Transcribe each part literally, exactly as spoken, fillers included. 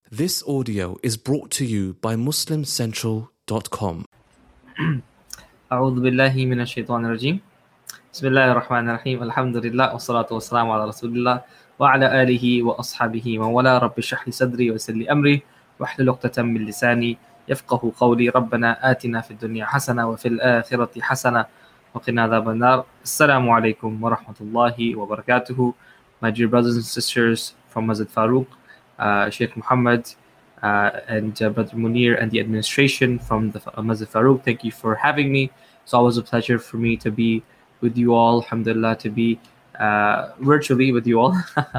This audio is brought to you by muslim central dot com. أعوذ بالله من الشيطان الرجيم بسم الله الرحمن الرحيم الحمد لله والصلاة والسلام على رسول الله وعلى آله وأصحابه من والاه رب اشرح لي صدري ويسر لي أمري واحلل عقدة من لساني يفقه قولي ربنا آتنا في الدنيا حسنة وفي الآخرة حسنة وقنا عذاب النار. Assalamu alaikum wa rahmatullahi wa barakatuhu. My dear brothers and sisters from Masjid Farooq, uh, Sheikh Muhammad uh, and uh, Brother Munir and the administration from the uh, Masjid Farooq, thank you for having me. It's always a pleasure for me to be with you all, alhamdulillah, to be uh, virtually with you all.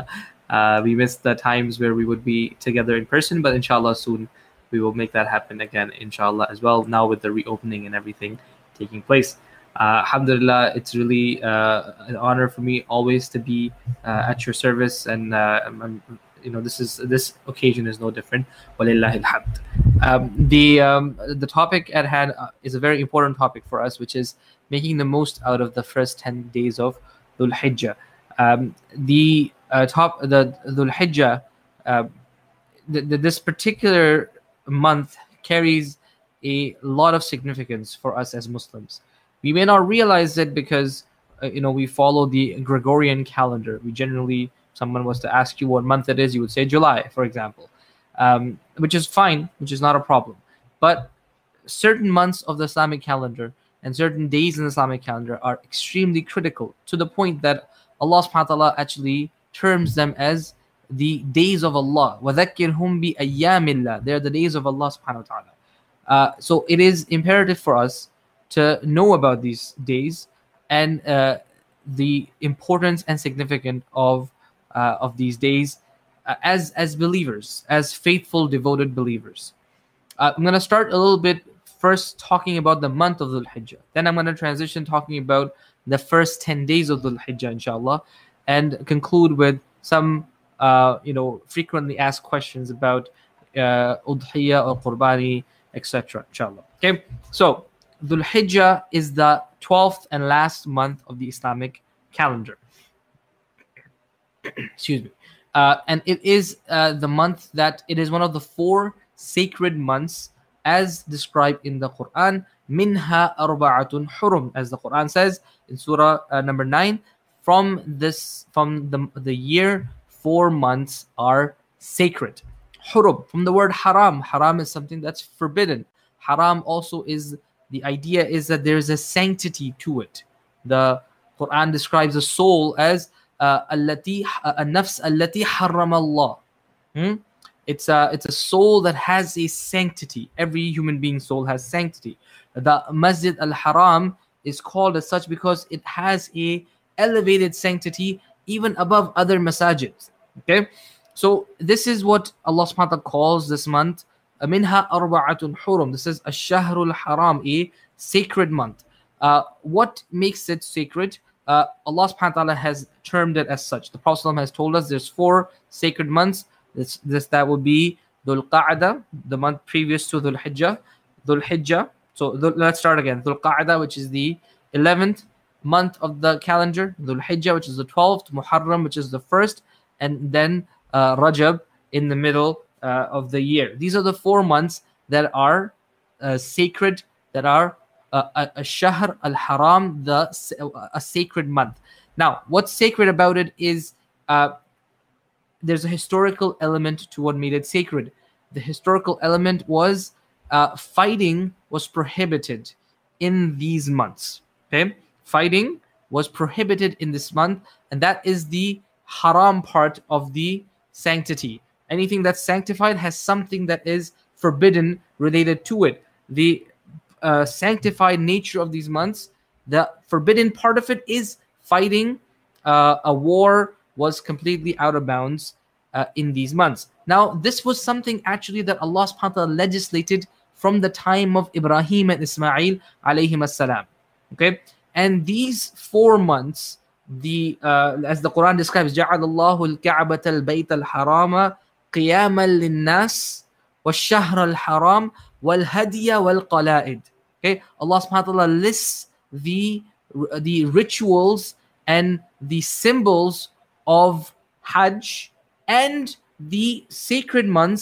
uh, we missed the times where we would be together in person, but inshallah soon we will make that happen again, inshallah, as well, now with the reopening and everything taking place. Uh, alhamdulillah, it's really uh, an honor for me always to be uh, at your service, and uh, I'm, I'm, you know, this is this occasion is no different. Walillahi alhamd. Um, the um, the topic at hand uh, is a very important topic for us, which is making the most out of the first ten days of Dhul Hijjah. Um, the uh, top the Dhul Hijjah, uh, the, the, this particular month carries a lot of significance for us as Muslims. We may not realize it because uh, you know we follow the Gregorian calendar. We generally, someone was to ask you what month it is, you would say July, for example, um, which is fine, which is not a problem. But certain months of the Islamic calendar and certain days in the Islamic calendar are extremely critical, to the point that Allah subhanahu wa ta'ala actually terms them as the days of Allah. وَذَكِّرْهُمْ بِأَيَّامِ اللَّهِ. They are the days of Allah subhanahu wa ta'ala. Uh, so it is imperative for us to know about these days and uh, the importance and significance of uh, of these days uh, as as believers, as faithful, devoted believers. Uh, I'm going to start a little bit first talking about the month of Dhul Hijjah. Then I'm going to transition talking about the first ten days of Dhul Hijjah, inshallah, and conclude with some uh, you know frequently asked questions about uh, Udhiyah or Qurbani, et cetera. Inshallah. Okay, so Dhul Hijjah is the twelfth and last month of the Islamic calendar. Excuse me. Uh, and it is uh, the month that it is one of the four sacred months as described in the Quran. Minha arba'atun hurum, as the Quran says in Surah uh, number nine. From this, from the, the year, four months are sacred. Hurum, from the word haram. Haram is something that's forbidden. Haram also is, the idea is that there is a sanctity to it. The Quran describes a soul as allati an-nafs allati harrama Allah. It's a it's a soul that has a sanctity. Every human being's soul has sanctity. The Masjid al-Haram is called as such because it has a elevated sanctity even above other masajids. Okay, so this is what Allah subhanahu wa ta'ala calls this month. Minha arba'atun hurum. This is ash-shahrul haram, a sacred month. Uh, what makes it sacred? Uh, Allah subhanahu wa ta'ala has termed it as such. The Prophet has told us there's four sacred months. This, this that would be Dhul Qa'dah, the month previous to Dhul Hijjah. Dhul Hijjah. So dhul, let's start again. Dhul Qa'dah, which is the eleventh month of the calendar. Dhul Hijjah, which is the twelfth. Muharram, which is the first. And then uh, Rajab in the middle uh, of the year. These are the four months that are uh, sacred, that are uh, a, a Shahr al-Haram, the a sacred month. Now, what's sacred about it is uh, there's a historical element to what made it sacred. The historical element was uh, fighting was prohibited in these months. Okay, fighting was prohibited in this month, and that is the haram part of the sanctity. Anything that's sanctified has something that is forbidden related to it. The uh, sanctified nature of these months, the forbidden part of it is fighting. Uh, a war was completely out of bounds uh, in these months. Now, this was something actually that Allah subhanahu wa ta'ala legislated from the time of Ibrahim and Ismail alayhim as-salam. Okay, and these four months, the uh, as the Quran describes, جَعَلَ اللَّهُ الْكَعْبَةَ الْبَيْتَ الْحَرَامَ قِيَامًا لِلنَّاسِ وَالشَّهْرَ الْحَرَامِ وَالْهَدْيَ وَالْقَلَائِدِ. Okay, Allah subhanahu wa ta'ala lists the the rituals and the symbols of Hajj and the sacred months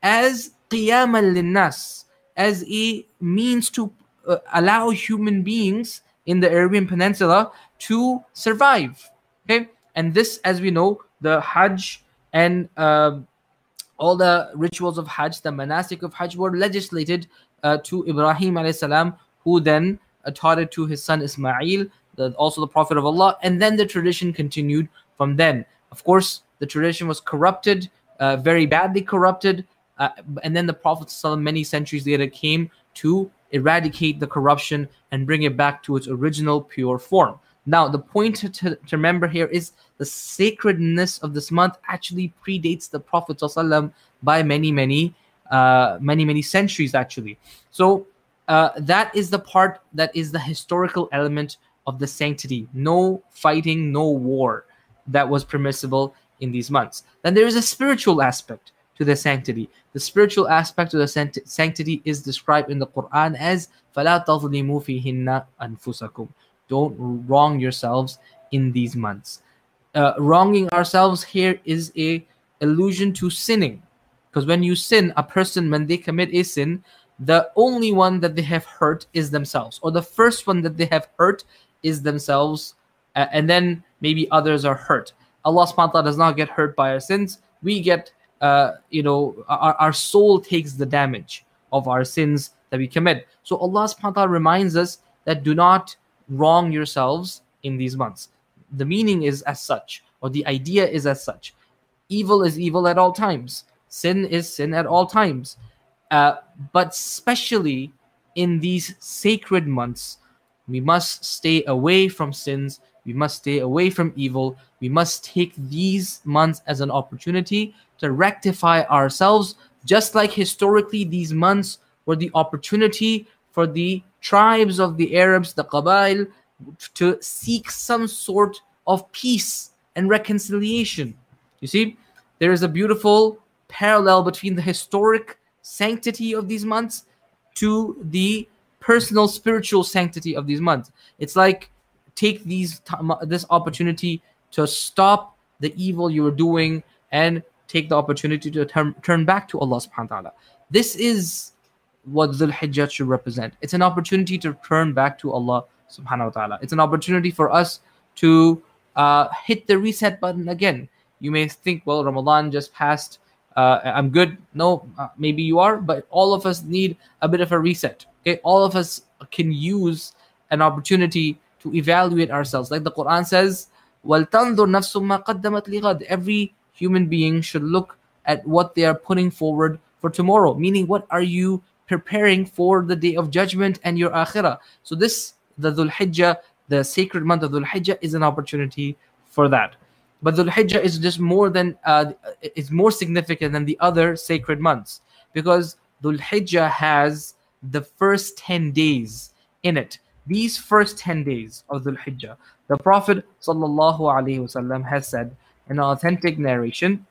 as qiyaman linnas, as a means to uh, allow human beings in the Arabian Peninsula to survive. Okay, and this, as we know, the Hajj and uh, all the rituals of Hajj, the manasik of Hajj, were legislated uh, to Ibrahim alayhi salam, who then uh, taught it to his son Ismail, the, also the Prophet of Allah, and then the tradition continued from then. Of course, the tradition was corrupted, uh, very badly corrupted, uh, and then the Prophet ﷺ many centuries later came to eradicate the corruption and bring it back to its original pure form. Now, the point to, to, to remember here is the sacredness of this month actually predates the Prophet ﷺ by many, many, uh, many, many centuries, actually. So uh, that is the part that is the historical element of the sanctity. No fighting, no war that was permissible in these months. Then there is a spiritual aspect to the sanctity. The spiritual aspect of the sanctity is described in the Quran as فَلَا تَظْلِمُوا فِيهِنَّ أَنفُسَكُمْ. Don't wrong yourselves in these months. Uh, wronging ourselves here is a allusion to sinning, because when you sin, a person, when they commit a sin, the only one that they have hurt is themselves, or the first one that they have hurt is themselves, uh, and then maybe others are hurt. Allah subhanahu wa ta'ala does not get hurt by our sins. We get, uh, you know, our, our soul takes the damage of our sins that we commit. So Allah subhanahu wa ta'ala reminds us that do not wrong yourselves in these months. The meaning is as such, or the idea is as such. Evil is evil at all times. Sin is sin at all times. Uh, but especially in these sacred months, we must stay away from sins. We must stay away from evil. We must take these months as an opportunity to rectify ourselves, just like historically these months were the opportunity for the tribes of the Arabs, the Qabail, to seek some sort of peace and reconciliation. You see, there is a beautiful parallel between the historic sanctity of these months to the personal spiritual sanctity of these months. It's like take these this opportunity to stop the evil you are doing and take the opportunity to turn, turn back to Allah subhanahu wa ta'ala. This is what Dhul Hijjah should represent. It's an opportunity to turn back to Allah subhanahu wa ta'ala. It's an opportunity for us to uh, hit the reset button again. You may think, well, Ramadan just passed, uh, I'm good. No, uh, maybe you are, but all of us need a bit of a reset. Okay, all of us can use an opportunity to evaluate ourselves. Like the Quran says, وَلْتَنْظُرْ نَفْسٌ مَا قَدَّمَتْ لِغَدٍ. Every human being should look at what they are putting forward for tomorrow, meaning what are you preparing for the day of judgment and your akhirah. So this, the Dhul Hijjah, the sacred month of Dhul Hijjah, is an opportunity for that. But Dhul Hijjah is just more than, uh, is more significant than the other sacred months, because Dhul Hijjah has the first ten days in it. These first ten days of Dhul Hijjah, the Prophet sallallahu alaihi wasallam has said in an authentic narration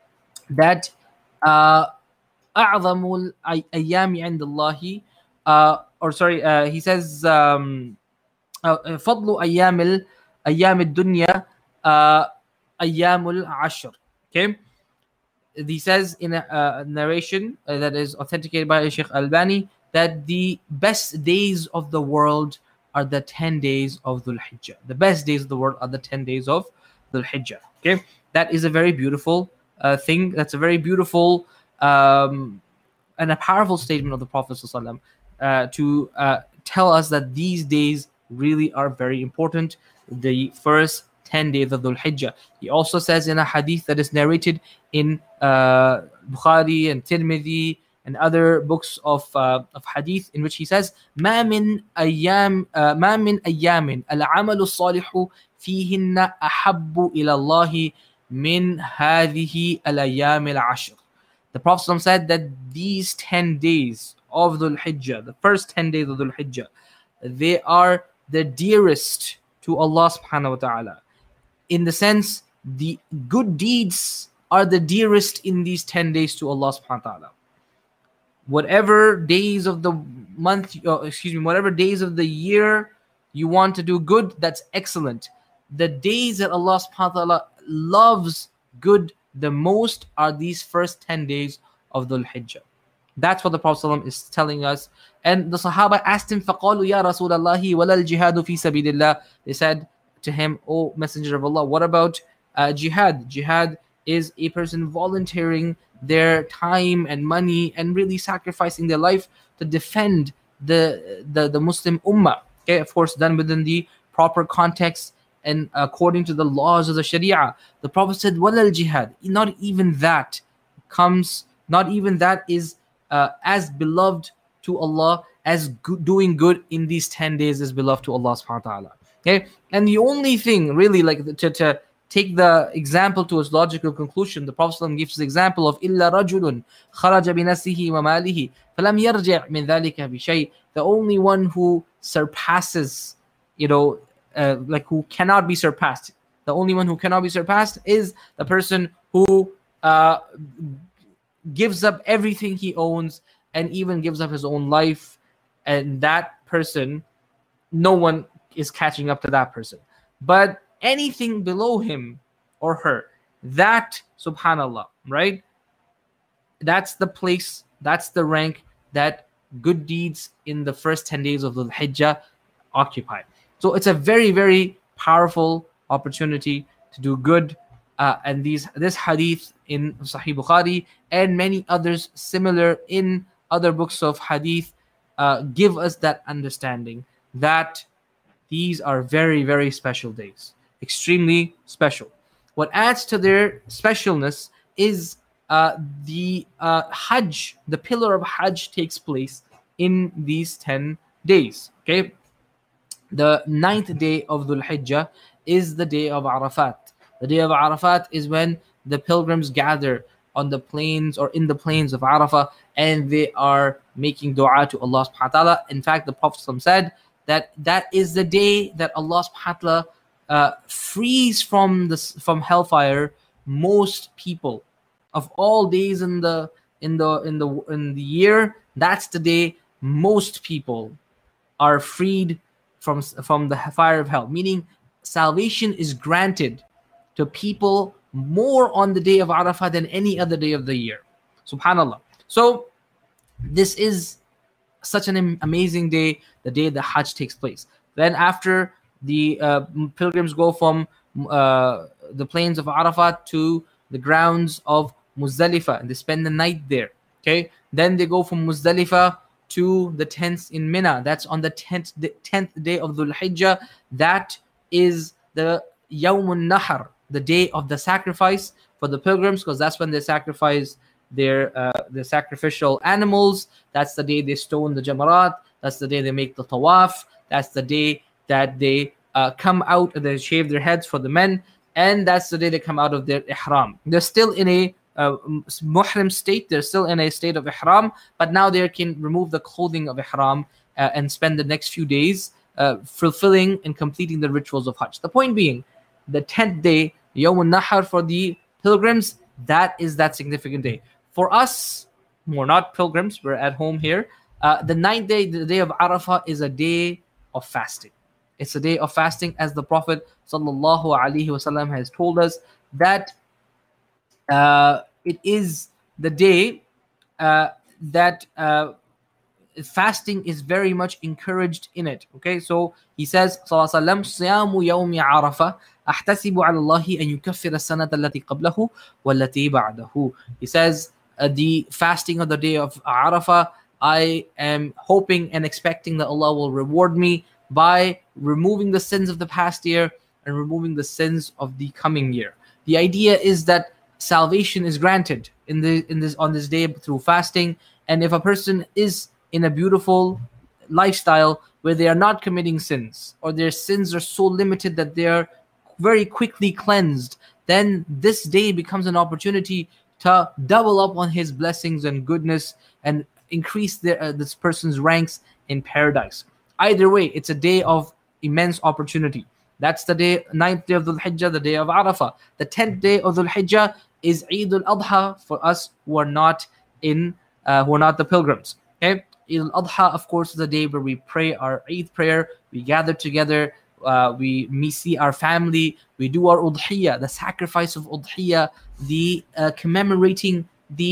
that uh, أعظم الأيام عند الله, uh, or sorry, uh, he says um, uh, فضل أيام ال أيام الدنيا uh, أيام العشر. Okay, he says in a uh, narration uh, that is authenticated by Shaykh Albani that the best days of the world are the ten days of Dhul Hijjah. The best days of the world are the ten days of Dhul Hijjah. Okay, that is a very beautiful uh, thing. That's a very beautiful um, and a powerful statement of the Prophet ﷺ, uh, to uh, tell us that these days really are very important. The first ten days of Dhul Hijjah. He also says in a hadith that is narrated in uh, Bukhari and Tirmidhi and other books of uh, of hadith, in which he says, "Ma min ayyam, ma min ayyamin al-amalu salihu fihinna ahabbu ila Allah min hadhihi al-ayyam al-ashr." The Prophet said that these ten days of Dhul Hijjah, the first ten days of Dhul Hijjah, they are the dearest to Allah subhanahu wa ta'ala. In the sense, the good deeds are the dearest in these ten days to Allah subhanahu wa ta'ala. Whatever days of the month, uh, excuse me, whatever days of the year you want to do good, that's excellent. The days that Allah subhanahu wa ta'ala loves good the most are these first ten days of Dhul Hijjah. That's what the Prophet ﷺ is telling us. And the Sahaba asked him, فَقَالُوا يَا رَسُولَ اللَّهِ وَلَا الْجِهَادُ فِي سَبِيلِ اللَّهِ. They said to him, O Messenger of Allah, what about uh, jihad? Jihad is a person volunteering their time and money and really sacrificing their life to defend the, the, the Muslim ummah. Okay, of course, done within the proper context and according to the laws of the Sharia. The Prophet said, وَلَا الْجِهَادِ. Not even that comes, not even that is uh, as beloved to Allah as go- doing good in these ten days is beloved to Allah subhanahu wa ta'ala. Okay, and the only thing really, like to, to take the example to its logical conclusion, the Prophet ﷺ gives the example of إِلَّا رَجُلٌ خَرَجَ بِنَفْسِهِ وَمَالِهِ فَلَمْ يَرْجِعْ مِنْ ذَلِكَ بِشَيْءٍ. The only one who surpasses, you know, uh, like who cannot be surpassed. The only one who cannot be surpassed is the person who uh, gives up everything he owns and even gives up his own life. And that person, no one is catching up to that person. But anything below him or her, that, subhanallah, right? That's the place, that's the rank that good deeds in the first ten days of the Hijjah occupy. So it's a very, very powerful opportunity to do good. Uh, and these this hadith in Sahih Bukhari and many others similar in other books of hadith uh, give us that understanding that these are very, very special days. Extremely special. What adds to their specialness is uh, the uh, Hajj, the pillar of Hajj takes place in these ten days. Okay, the ninth day of Dhul Hijjah is the day of Arafat. The day of Arafat is when the pilgrims gather on the plains or in the plains of Arafah and they are making dua to Allah subhanahu wa ta'ala. In fact, the Prophet said that that is the day that Allah subhanahu wa ta'ala uh, frees from the from hellfire most people of all days in the in the in the in the year. That's the day most people are freed from from the fire of hell, meaning salvation is granted to people more on the day of Arafah than any other day of the year. Subhanallah. So this is such an amazing day, the day the Hajj takes place. Then after the uh, pilgrims go from uh, the plains of Arafat to the grounds of Muzdalifah and they spend the night there. Okay, then they go from Muzdalifah to the tents in Mina. That's on the tenth tenth day of Dhul Hijjah. That is the Yawmun Nahar, the day of the sacrifice for the pilgrims, because that's when they sacrifice their uh, their sacrificial animals. That's the day they stone the Jamarat. That's the day they make the Tawaf. That's the day that they uh, come out and they shave their heads for the men. And that's the day they come out of their Ihram. They're still in a uh, Muhrim state. They're still in a state of Ihram, but now they can remove the clothing of Ihram uh, and spend the next few days uh, fulfilling and completing the rituals of Hajj. The point being, the tenth day, Yawm al-Nahar for the pilgrims, that is that significant day. For us, we're not pilgrims, we're at home here. Uh, the ninth day, the day of Arafah, is a day of fasting. It's a day of fasting, as the Prophet sallallahu alaihi wasallam has told us that uh, it is the day uh, that uh, fasting is very much encouraged in it. Okay, so he says, sallallahu alaihi wasallam, "Siyamu yawmi Arafah ahtasibu ala Allahi an yukaffira as-sanata allati qablahu wallati ba'dahu." He says, uh, the fasting of the day of Arafah, I am hoping and expecting that Allah will reward me by removing the sins of the past year and removing the sins of the coming year. The idea is that salvation is granted in the in this on this day through fasting, and if a person is in a beautiful lifestyle where they are not committing sins, or their sins are so limited that they are very quickly cleansed, then this day becomes an opportunity to double up on his blessings and goodness and increase their, uh, this person's ranks in paradise. Either way, it's a day of immense opportunity. That's the day, ninth day of Dhul Hijjah, the day of Arafah. The tenth day of Dhul Hijjah is Eid al-Adha for us who are not in, uh, who are not the pilgrims. Okay, Eid al-Adha, of course, is the day where we pray our Eid prayer. We gather together. Uh, we, we see our family. We do our udhiyah, the sacrifice of udhiyah, the uh, commemorating the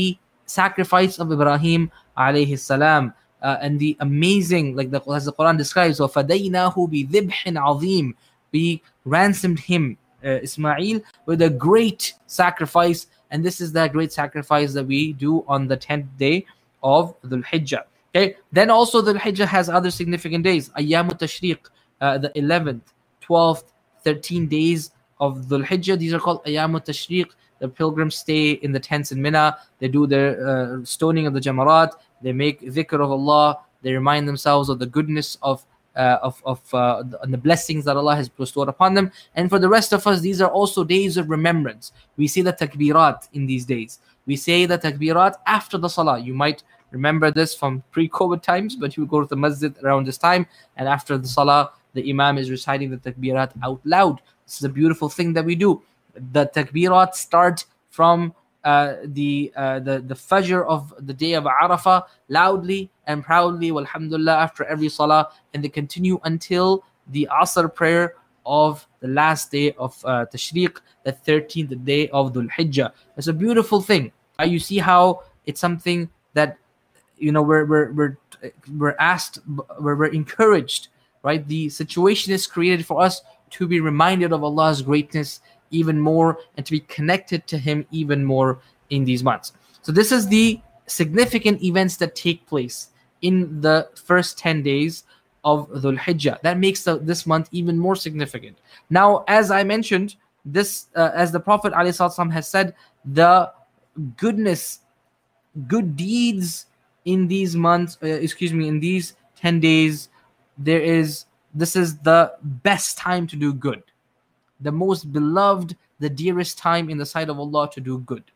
sacrifice of Ibrahim alayhi salam, uh, and the amazing, like the, as the Quran describes, وَفَدَيْنَاهُ بِذِبْحٍ عَظِيمٍ, we ransomed him, uh, Ismail, with a great sacrifice. And this is that great sacrifice that we do on the tenth day of Dhul Hijjah. Okay. Then also Dhul Hijjah has other significant days. Ayyamut Tashriq, uh, the eleventh, twelfth, thirteen days of Dhul Hijjah. These are called Ayyamut Tashriq. The pilgrims stay in the tents in Mina. They do their uh, stoning of the Jamarat. They make dhikr of Allah. They remind themselves of the goodness of uh, of, of uh, the, and the blessings that Allah has bestowed upon them. And for the rest of us, these are also days of remembrance. We say the takbirat in these days. We say the takbirat after the salah. You might remember this from pre-COVID times, but you go to the masjid around this time, and after the salah, the imam is reciting the takbirat out loud. This is a beautiful thing that we do. The takbirat start from uh, the uh, the the fajr of the day of Arafah, loudly and proudly, walhamdulillah, after every salah, and they continue until the Asr prayer of the last day of uh, Tashriq, the thirteenth day of Dhul Hijjah. It's a beautiful thing. Uh, you see how it's something that, you know, we're we're we're, we're asked, we're, we're encouraged, right? The situation is created for us to be reminded of Allah's greatness even more, and to be connected to Him even more in these months. So this is the significant events that take place in the first ten days of Dhul Hijjah. That makes the, this month even more significant. Now, as I mentioned, this uh, as the Prophet ﷺ has said, the goodness, good deeds in these months, uh, excuse me, in these ten days, there is, this is the best time to do good. The most beloved, the dearest time in the sight of Allah to do good.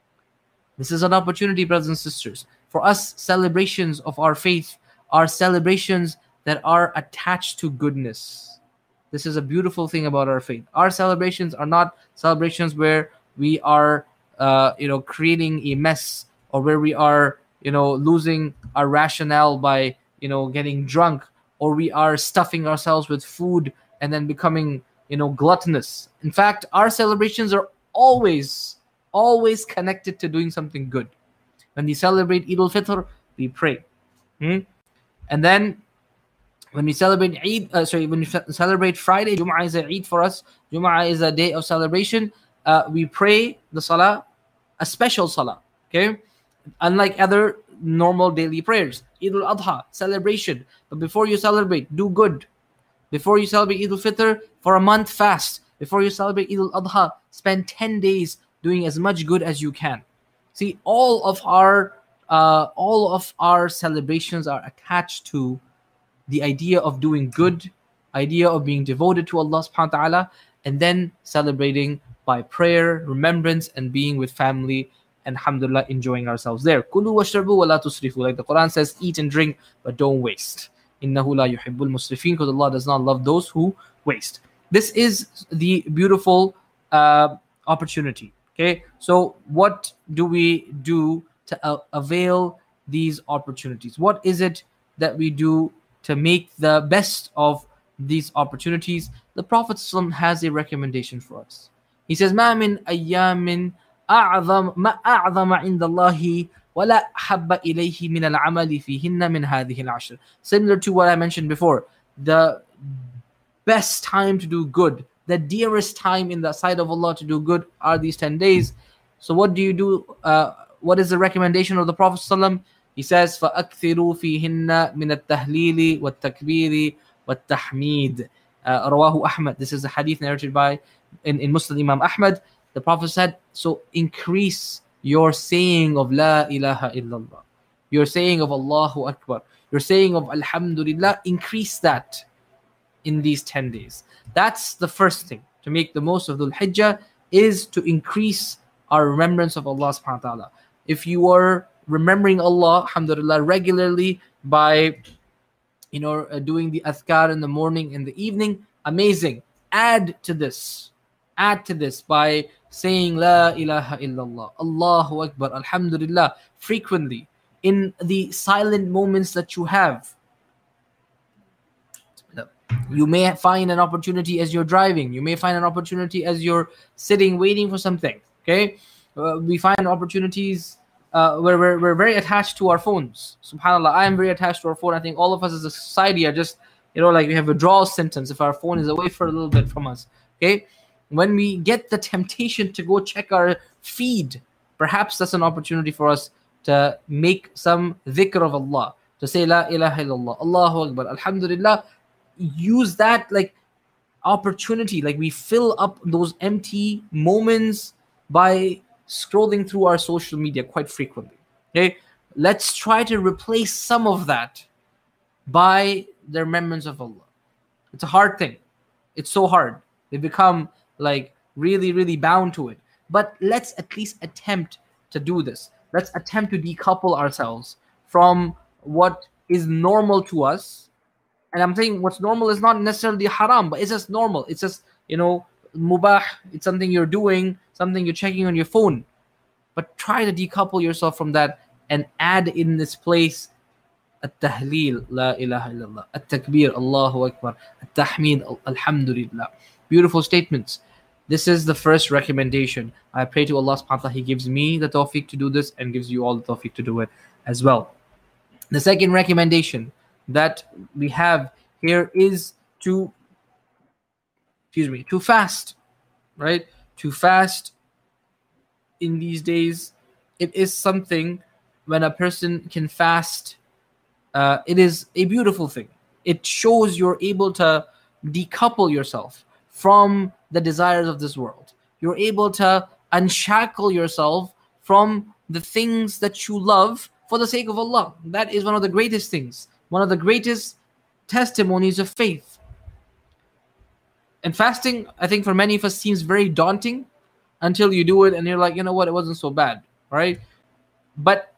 This is an opportunity, brothers and sisters. For us, celebrations of our faith are celebrations that are attached to goodness. This is a beautiful thing about our faith. Our celebrations are not celebrations where we are, uh, you know, creating a mess, or where we are, you know, losing our rationale by, you know, getting drunk, or we are stuffing ourselves with food and then becoming, you know, gluttonous. In fact, our celebrations are always, always connected to doing something good. When we celebrate Eid al-Fitr, we pray. Hmm? And then when we celebrate Eid, uh, sorry, when we celebrate Friday, Jum'ah is a Eid for us. Jum'ah is a day of celebration. Uh, we pray the salah, a special salah. Okay, unlike other normal daily prayers. Eid al-Adha, celebration. But before you celebrate, do good. Before you celebrate Eid al-Fitr, for a month fast. Before you celebrate Eid al-Adha, spend ten days doing as much good as you can. See, all of our uh, all of our celebrations are attached to the idea of doing good, idea of being devoted to Allah subhanahu wa ta'ala, and then celebrating by prayer, remembrance, and being with family, and alhamdulillah, enjoying ourselves there. Kulu washrabu wa la tusrifu. Like the Quran says, eat and drink, but don't waste. Innahu la yuhibbul musrifin, because Allah does not love those who waste. This is the beautiful uh, opportunity. Okay, so what do we do to uh, avail these opportunities? What is it that we do to make the best of these opportunities? The Prophet ﷺ has a recommendation for us. He says, "Ma min ayyamin a'zam ma a'zama 'inda Allahi wa la habba ilayhi min al-'amali fihinna min hadhihi al-'ashr." Similar to what I mentioned before, the best time to do good, the dearest time in the sight of Allah to do good are these ten days. So what do you do? Uh, what is the recommendation of the Prophet ﷺ? He says, فَأَكْثِرُوا فِيهِنَّ مِنَ التَّهْلِيلِ وَالتَّكْبِيرِ وَالتَّحْمِيدِ. uh, Rawahu Ahmad. This is a hadith narrated by in, in Muslim Imam Ahmad. The Prophet said, so increase your saying of La ilaha illallah, your saying of Allahu Akbar, your saying of Alhamdulillah, increase that in these ten days. That's the first thing. To make the most of Dhul Hijjah is to increase our remembrance of Allah subhanahu wa ta'ala. If you are remembering Allah, alhamdulillah, regularly by, you know, uh, doing the adhkar in the morning and the evening, amazing. Add to this. Add to this by saying La ilaha illallah, Allahu Akbar, Alhamdulillah, frequently in the silent moments that you have. You may find an opportunity as you're driving. You may find an opportunity as you're sitting waiting for something. Okay, uh, we find opportunities uh, we're, we're, we're very attached to our phones. SubhanAllah, I am very attached to our phone. I think all of us as a society are just, you know, like we have withdrawal symptoms if our phone is away for a little bit from us. Okay, when we get the temptation to go check our feed, perhaps that's an opportunity for us to make some dhikr of Allah, to say La ilaha illallah, Allahu Akbar, Alhamdulillah. Use that like opportunity, like we fill up those empty moments by scrolling through our social media quite frequently. Okay, let's try to replace some of that by the remembrance of Allah. It's a hard thing. It's so hard. We become like really, really bound to it. But let's at least attempt to do this. Let's attempt to decouple ourselves from what is normal to us. And I'm saying what's normal is not necessarily haram, but it's just normal. It's just, you know, mubah. It's something you're doing, something you're checking on your phone. But try to decouple yourself from that and add in this place at-tahleel, la ilaha illallah, at-takbir, Allahu Akbar, at-tahmeed, alhamdulillah. Beautiful statements. This is the first recommendation. I pray to Allah subhanahu wa ta'ala, He gives me the tawfiq to do this and gives you all the tawfiq to do it as well. The second recommendation that we have here is to, excuse me, to fast, right? To fast in these days. It is something when a person can fast, uh, it is a beautiful thing. It shows you're able to decouple yourself from the desires of this world. You're able to unshackle yourself from the things that you love for the sake of Allah. That is one of the greatest things, one of the greatest testimonies of faith. And fasting, I think for many of us seems very daunting until you do it and you're like, you know what, it wasn't so bad, right? But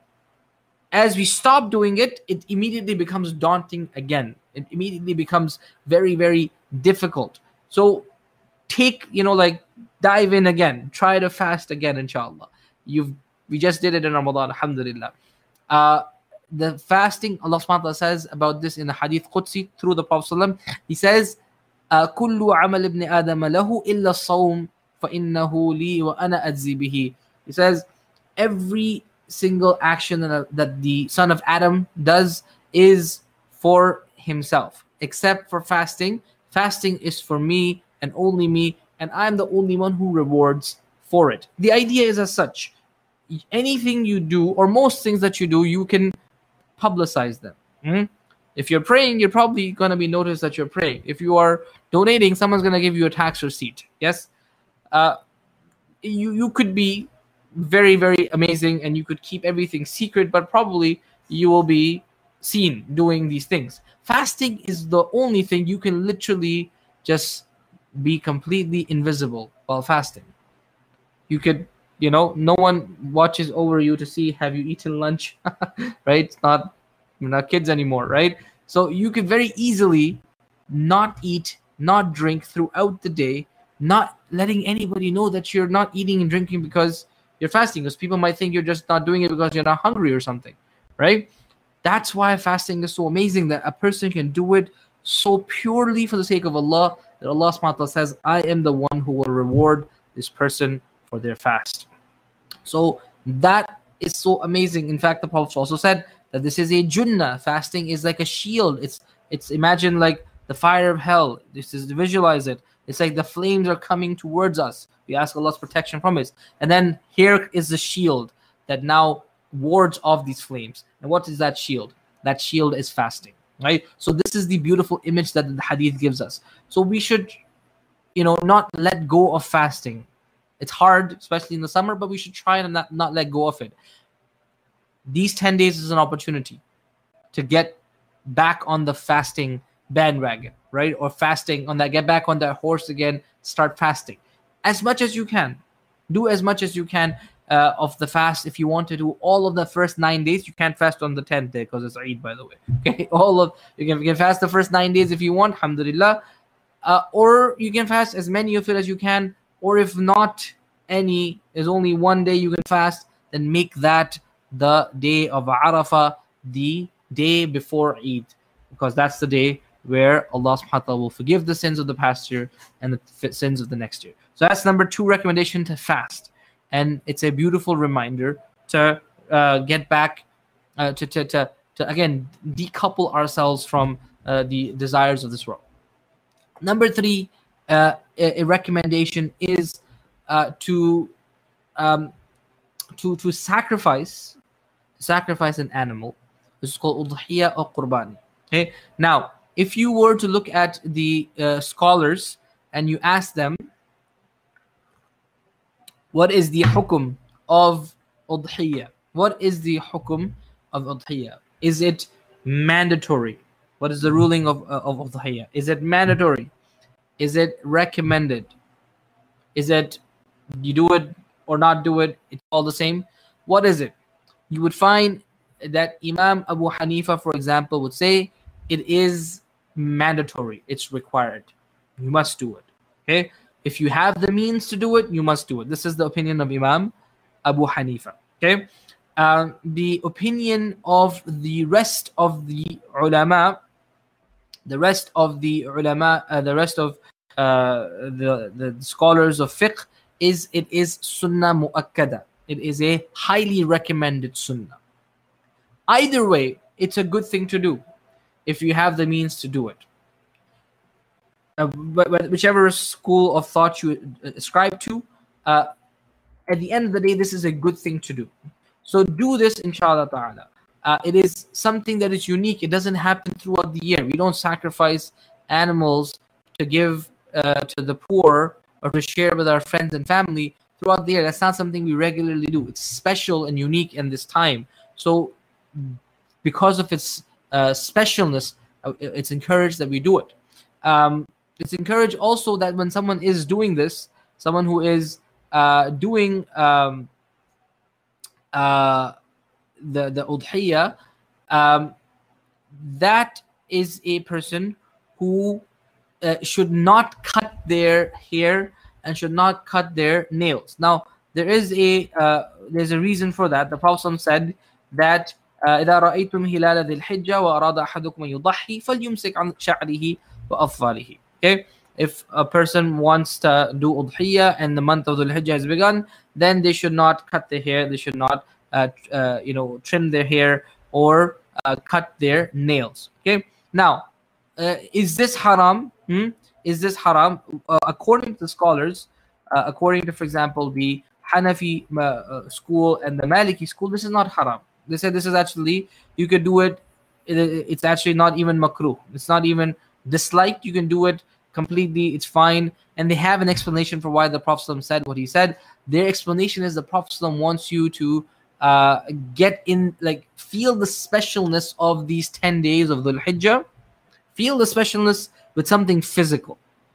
as we stop doing it, it immediately becomes daunting again. It immediately becomes very, very difficult. So take, you know, like dive in again. Try to fast again, inshallah. You've we just did it in Ramadan, alhamdulillah. Uh, the fasting, Allah subhanahu wa ta'ala says about this in the Hadith Qudsi through the Prophet ﷺ. He says, كُلُّ عَمَلِ ابْنِ آدَمَ لَهُ إِلَّا الصَّوْمِ فَإِنَّهُ لِي وَأَنَا أَجْزِي بِهِ. He says, every single action that, that the son of Adam does is for himself, except for fasting. Fasting is for me and only me, and I'm the only one who rewards for it. The idea is as such. Anything you do, or most things that you do, you can publicize them. Mm-hmm. If you're praying, you're probably going to be noticed that you're praying. If you are donating, someone's going to give you a tax receipt. Yes? Uh, you, you could be very, very amazing and you could keep everything secret, but probably you will be seen doing these things. Fasting is the only thing you can literally just be completely invisible while fasting. You could, you know, no one watches over you to see, have you eaten lunch? Right? It's not, we're not kids anymore, right? So you could very easily not eat, not drink throughout the day, not letting anybody know that you're not eating and drinking because you're fasting, because people might think you're just not doing it because you're not hungry or something, right? That's why fasting is so amazing, that a person can do it so purely for the sake of Allah, that Allah subhanahu wa ta'ala says, I am the one who will reward this person for their fast. So that is so amazing. In fact, the Prophet also said that this is a junnah. Fasting is like a shield. It's it's imagine like the fire of hell. This is, visualize it. It's like the flames are coming towards us. We ask Allah's protection from it. And then here is the shield that now wards off these flames. And what is that shield? That shield is fasting, right? So this is the beautiful image that the hadith gives us. So we should, you know, not let go of fasting. It's hard, especially in the summer, but we should try and not, not let go of it. These ten days is an opportunity to get back on the fasting bandwagon, right? Or fasting on that, get back on that horse again, start fasting. As much as you can. Do as much as you can uh, of the fast. If you want to do all of the first nine days, you can't fast on the tenth day because it's Eid, by the way. Okay, all of you can, you can fast the first nine days if you want, alhamdulillah. Uh, or you can fast as many of it as you can. Or if not any, there's only one day you can fast, then make that the day of Arafah, the day before Eid, because that's the day where Allah subhanahu wa ta'ala will forgive the sins of the past year and the sins of the next year. So that's number two recommendation, to fast. And it's a beautiful reminder to uh, get back uh, to, to, to, to, again, decouple ourselves from uh, the desires of this world. Number three, uh, a, a recommendation is uh, to um, to to sacrifice sacrifice an animal. This is called udhiyah or qurbani. Okay. Now, if you were to look at the uh, scholars and you ask them, what is the hukum of udhiyah? What is the hukum of udhiyah? Is it mandatory? What is the ruling of uh, of udhiyah? Is it mandatory? Is it recommended? Is it you do it or not do it? It's all the same. What is it? You would find that Imam Abu Hanifa, for example, would say it is mandatory. It's required. You must do it. Okay. If you have the means to do it, you must do it. This is the opinion of Imam Abu Hanifa. Okay. Um, the opinion of the rest of the ulama, the rest of the ulama, uh, the rest of uh, the the scholars of fiqh is it is sunnah muakkada. It is a highly recommended sunnah. Either way, it's a good thing to do if you have the means to do it. Uh, but whichever school of thought you ascribe to, uh, at the end of the day, this is a good thing to do. So do this, inshallah ta'ala. Uh, it is something that is unique. It doesn't happen throughout the year. We don't sacrifice animals to give uh, to the poor or to share with our friends and family throughout the year. That's not something we regularly do. It's special and unique in this time. So because of its uh, specialness, uh, it's encouraged that we do it. Um, it's encouraged also that when someone is doing this, someone who is uh, doing um, uh, the the udhiyah, um, that is a person who uh, should not cut their hair and should not cut their nails. Now, there is a uh, there's a reason for that. The Prophet said that إذا رأيتم هلال ذي الحجة وأراد أحدكم أن يضحي فليمسك عن شعره وأظفاره. Okay, if a person wants to do udhiyah and the month of Dhul Hijjah has begun, then they should not cut their hair. They should not, uh, uh, you know, trim their hair or uh, cut their nails. Okay. Now, uh, is this haram? Hmm? Is this haram? Uh, according to the scholars, uh, according to, for example, the Hanafi uh, school and the Maliki school, this is not haram. They said this is actually, you could do it, it, it's actually not even makruh. It's not even disliked. You can do it completely. It's fine. And they have an explanation for why the Prophet said what he said. Their explanation is the Prophet wants you to uh, get in, like, feel the specialness of these ten days of Dhul Hijjah. Feel the specialness with something physical.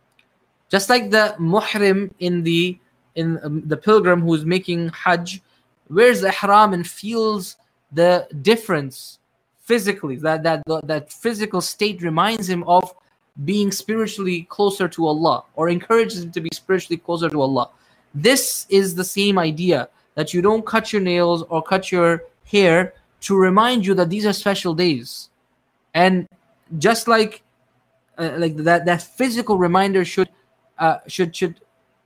Just like the muhrim in the in um, the pilgrim who's making Hajj, wears the ihram and feels the difference physically. That that that physical state reminds him of being spiritually closer to Allah, or encourages him to be spiritually closer to Allah. This is the same idea, that you don't cut your nails or cut your hair to remind you that these are special days. And just like uh, like that that physical reminder should uh, should should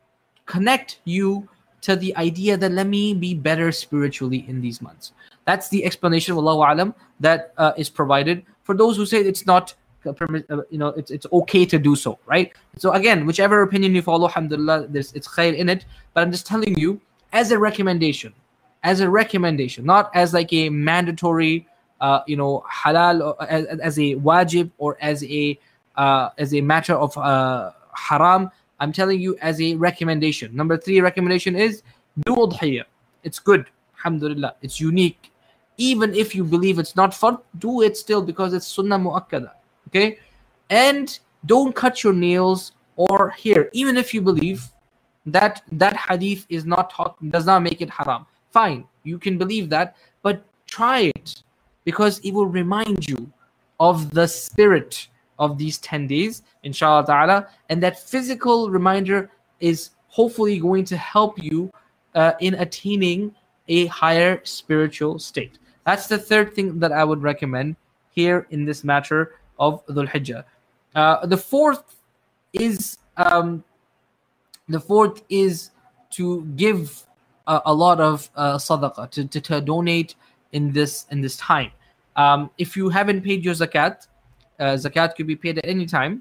connect you to the idea that let me be better spiritually in these months. That's the explanation of Allahu Alam that uh, is provided for those who say it's not uh, you know it's it's okay to do so, right? So again, whichever opinion you follow, alhamdulillah, there's it's khair in it. But I'm just telling you as a recommendation, as a recommendation, not as like a mandatory uh, you know halal, or as, as a wajib, or as a uh, as a matter of uh, haram. I'm telling you as a recommendation. Number three recommendation is do udhiyah. It's good, alhamdulillah. It's unique. Even if you believe it's not fard, do it still, because it's sunnah muakkada. Okay? And don't cut your nails or hair. Even if you believe that that hadith is not taught, does not make it haram. Fine, you can believe that, but try it, because it will remind you of the spirit of these ten days, inshallah ta'ala. And that physical reminder is hopefully going to help you uh, in attaining a higher spiritual state. That's the third thing that I would recommend here in this matter of Dhul Hijjah. Uh, the fourth is um, the fourth is to give a, a lot of uh, sadaqah, to, to, to donate in this in this time. Um, if you haven't paid your zakat, uh, zakat could be paid at any time.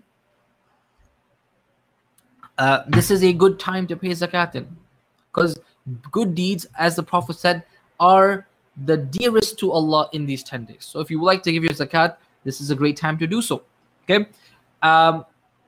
Uh, this is a good time to pay zakat in, because good deeds, as the Prophet said, are the dearest to Allah in these ten days. So if you would like to give your zakat, this is a great time to do so. Okay. Um,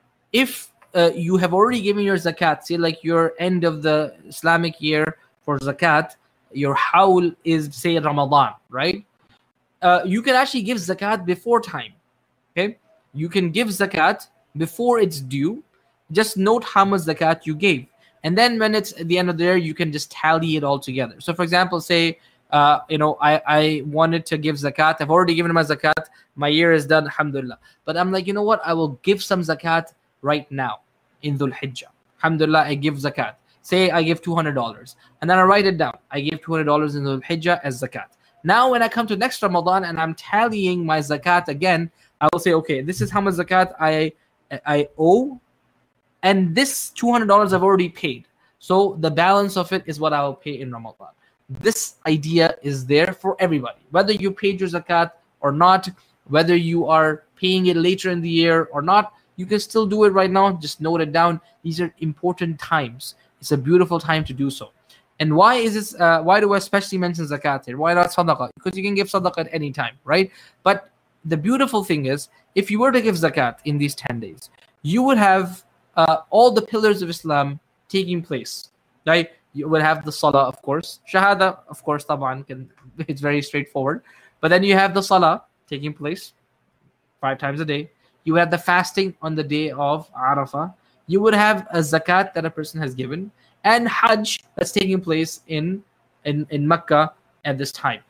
if uh, you have already given your zakat, say like your end of the Islamic year for zakat, your haul is say Ramadan, right? Uh, you can actually give zakat before time. Okay, you can give zakat before it's due. Just note how much zakat you gave, and then when it's at the end of the year, you can just tally it all together. So for example, say uh, you know I, I wanted to give zakat. I've already given my zakat. My year is done, alhamdulillah. But I'm like, you know what? I will give some zakat right now in Dhul Hijjah. Alhamdulillah, I give zakat. Say I give two hundred dollars, and then I write it down. I give two hundred dollars in Dhul Hijjah as zakat. Now when I come to next Ramadan and I'm tallying my zakat again, I will say, okay, this is how much zakat I I owe, and this two hundred dollars I've already paid. So the balance of it is what I will pay in Ramadan. This idea is there for everybody. Whether you paid your zakat or not, whether you are paying it later in the year or not, you can still do it right now. Just note it down. These are important times. It's a beautiful time to do so. And why is this? Uh, why do I especially mention zakat here? Why not sadaqah? Because you can give sadaqah at any time, right? But the beautiful thing is, if you were to give zakat in these ten days, you would have uh, all the pillars of Islam taking place, right? You would have the salah, of course, shahada, of course, taban, can, it's very straightforward. But then you have the salah taking place five times a day. You have the fasting on the day of Arafah. You would have a zakat that a person has given, and Hajj that's taking place in, in, in Mecca at this time.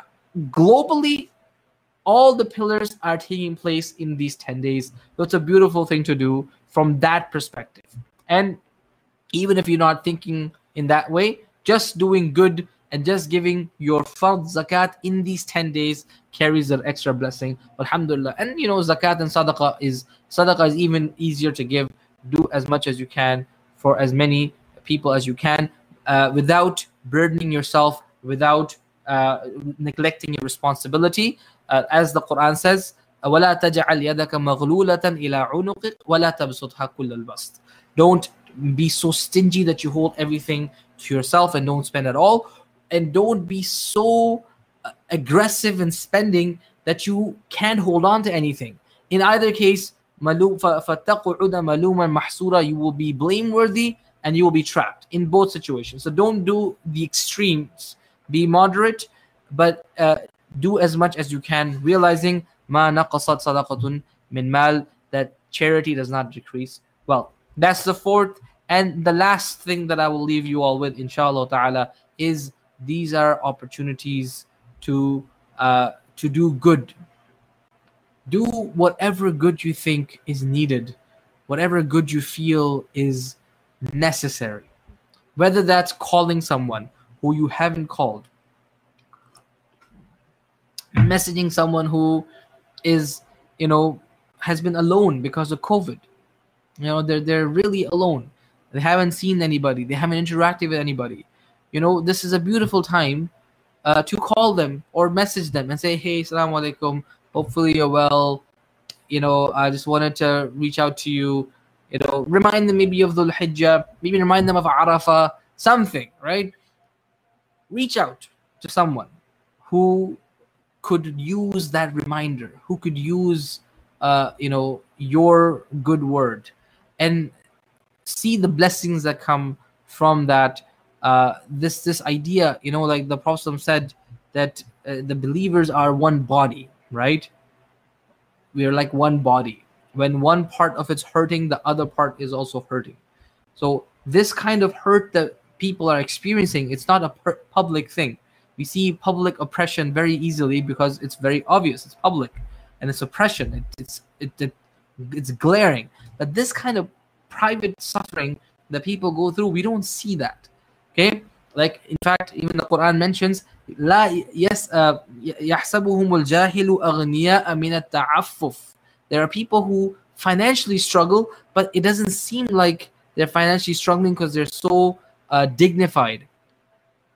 Globally, all the pillars are taking place in these ten days. So it's a beautiful thing to do from that perspective. And even if you're not thinking in that way, just doing good and just giving your fard zakat in these ten days carries an extra blessing. Alhamdulillah. And you know, zakat and sadaqah is sadaqah is even easier to give. Do as much as you can for as many people as you can, uh, without burdening yourself, without uh, neglecting your responsibility. Uh, as the Quran says, وَلَا تَجْعَلْ يَدَكَ مَغْلُولَةً إِلَىٰ عُنُقِكَ وَلَا تَبْسُطْهَا كُلَّ الْبَسْطِ. Don't be so stingy that you hold everything to yourself and don't spend at all. And don't be so uh, aggressive in spending that you can't hold on to anything. In either case, فَتَقْعُدَ مَلُومًا مَحْسُورًا, you will be blameworthy and you will be trapped in both situations. So don't do the extremes. Be moderate, but uh, do as much as you can, realizing مَا نَقَصَتْ صَدَقَةٌ مِنْ مَالٍ, that charity does not decrease. Well, that's the fourth and the last thing that I will leave you all with, inshallah ta'ala, is these are opportunities to uh, to do good. Do whatever good you think is needed, whatever good you feel is necessary. Whether that's calling someone who you haven't called, messaging someone who is, you know, has been alone because of COVID. You know, they're they're really alone. They haven't seen anybody. They haven't interacted with anybody. You know, this is a beautiful time uh, to call them or message them and say, hey, assalamu alaikum. Hopefully you're well. You know, I just wanted to reach out to you. You know, remind them maybe of Dhul Hijjah. Maybe remind them of Arafah. Something, right? Reach out to someone who could use that reminder, who could use, uh, you know, your good word, and see the blessings that come from that. Uh, this this idea, you know, like the Prophet said that uh, the believers are one body, right? We are like one body. When one part of it's hurting, the other part is also hurting. So this kind of hurt that people are experiencing, it's not a per- public thing. We see public oppression very easily because it's very obvious. It's public, and it's oppression. It, it's it, it it's glaring. But this kind of private suffering that people go through, we don't see that. Okay, like in fact, even the Quran mentions, لا yes يحسبهم الجاهل أغنياء من التعفف. There are people who financially struggle, but it doesn't seem like they're financially struggling because they're so uh, dignified.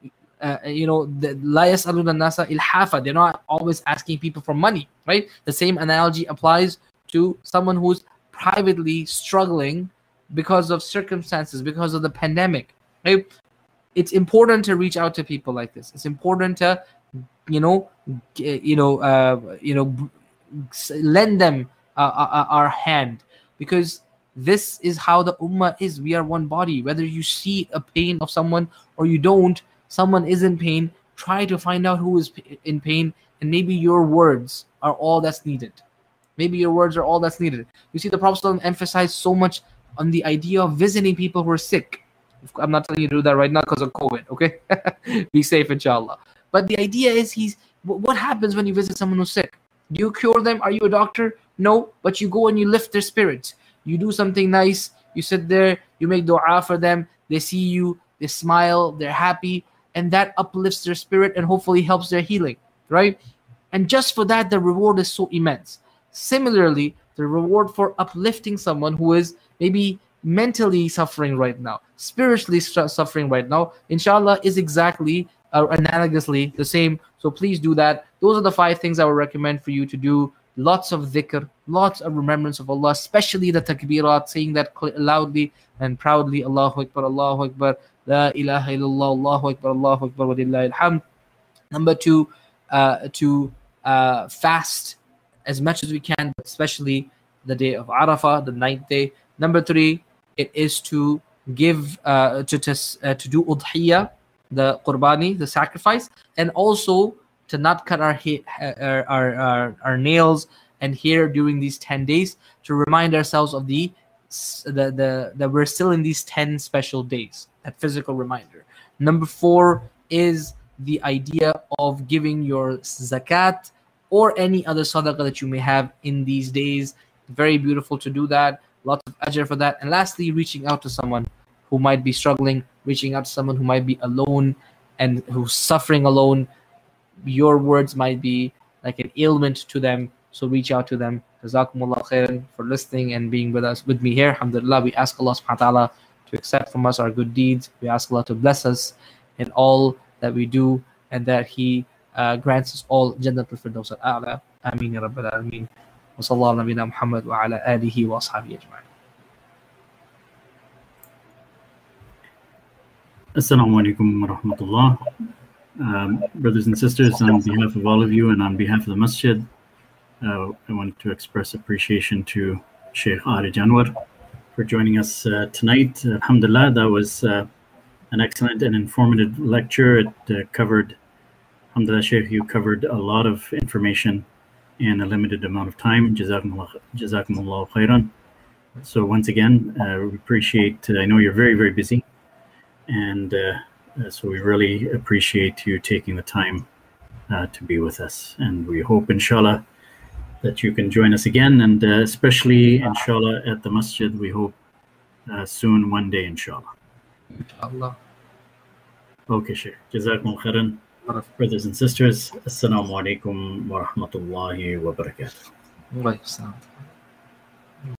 uh, you know, the la yas'aluna nasa ilhafa. They're not always asking people for money, right? The same analogy applies to someone who's privately struggling because of circumstances, because of the pandemic, right? It's important to reach out to people like this. It's important to, you know, g- you know, uh, you know, b- s- lend them uh, uh, our hand, because this is how the ummah is. We are one body. Whether you see a pain of someone or you don't, someone is in pain. Try to find out who is p- in pain, and maybe your words are all that's needed. Maybe your words are all that's needed. You see, the Prophet ﷺ emphasized so much on the idea of visiting people who are sick. I'm not telling you to do that right now because of COVID, okay? Be safe, inshallah. But the idea is, he's wh- what happens when you visit someone who's sick? Do you cure them? Are you a doctor? No, but you go and you lift their spirits. You do something nice. You sit there, you make dua for them. They see you, they smile, they're happy, and that uplifts their spirit and hopefully helps their healing, right? And just for that, the reward is so immense. Similarly, the reward for uplifting someone who is maybe mentally suffering right now, spiritually su- suffering right now, inshallah, is exactly uh, analogously the same. So please do that. Those are the five things I would recommend for you to do. Lots of dhikr, lots of remembrance of Allah, especially the takbirat, saying that cl- loudly and proudly. Allahu Akbar, Allahu Akbar, La ilaha illallah, Allahu Akbar, Allahu Akbar, wa lillahi alhamd. Number two, uh, to uh, fast as much as we can, but especially the day of Arafah, the ninth day. Number three, it is to give, uh, to to, uh, to do udhiyah, the qurbani, the sacrifice, and also to not cut our, ha- our, our, our, our nails and hair during these ten days, to remind ourselves of the, the, the, that we're still in these ten special days, that physical reminder. Number four is the idea of giving your zakat or any other sadaqah that you may have in these days. Very beautiful to do that. Lots of ajr for that. And lastly, reaching out to someone who might be struggling, reaching out to someone who might be alone and who's suffering alone. Your words might be like an ailment to them. So reach out to them. Jazakumullah khairan for listening and being with us, with me here. Alhamdulillah, we ask Allah subhanahu wa ta'ala to accept from us our good deeds. We ask Allah to bless us in all that we do, and that He uh, grants us all Jannat al-Firdaus al-A'la. Ameen ya Rabbil Alameen. Wa sallallahu ala nabina Muhammad wa ala alihi wa ashabihi ajma'in. Assalamu alaikum wa rahmatullah. Um, brothers and sisters, on behalf of all of you and on behalf of the masjid, uh, I want to express appreciation to Sheikh Arij Anwar for joining us uh, tonight. Alhamdulillah, that was uh, an excellent and informative lecture. It uh, covered, alhamdulillah, Sheikh, you covered a lot of information in a limited amount of time. Jazakumullah, Jazakumullah khairan. So once again, uh, we appreciate, uh, I know you're very, very busy, and uh, uh, so we really appreciate you taking the time uh, to be with us. And we hope, inshallah, that you can join us again, and uh, especially, inshallah, at the masjid, we hope uh, soon, one day, inshallah. Allah. Okay, Sheikh. Jazakumullah khairan. Brothers and sisters, Assalamu alaikum wa rahmatullahi wa barakatuh. Wa alaikum salam.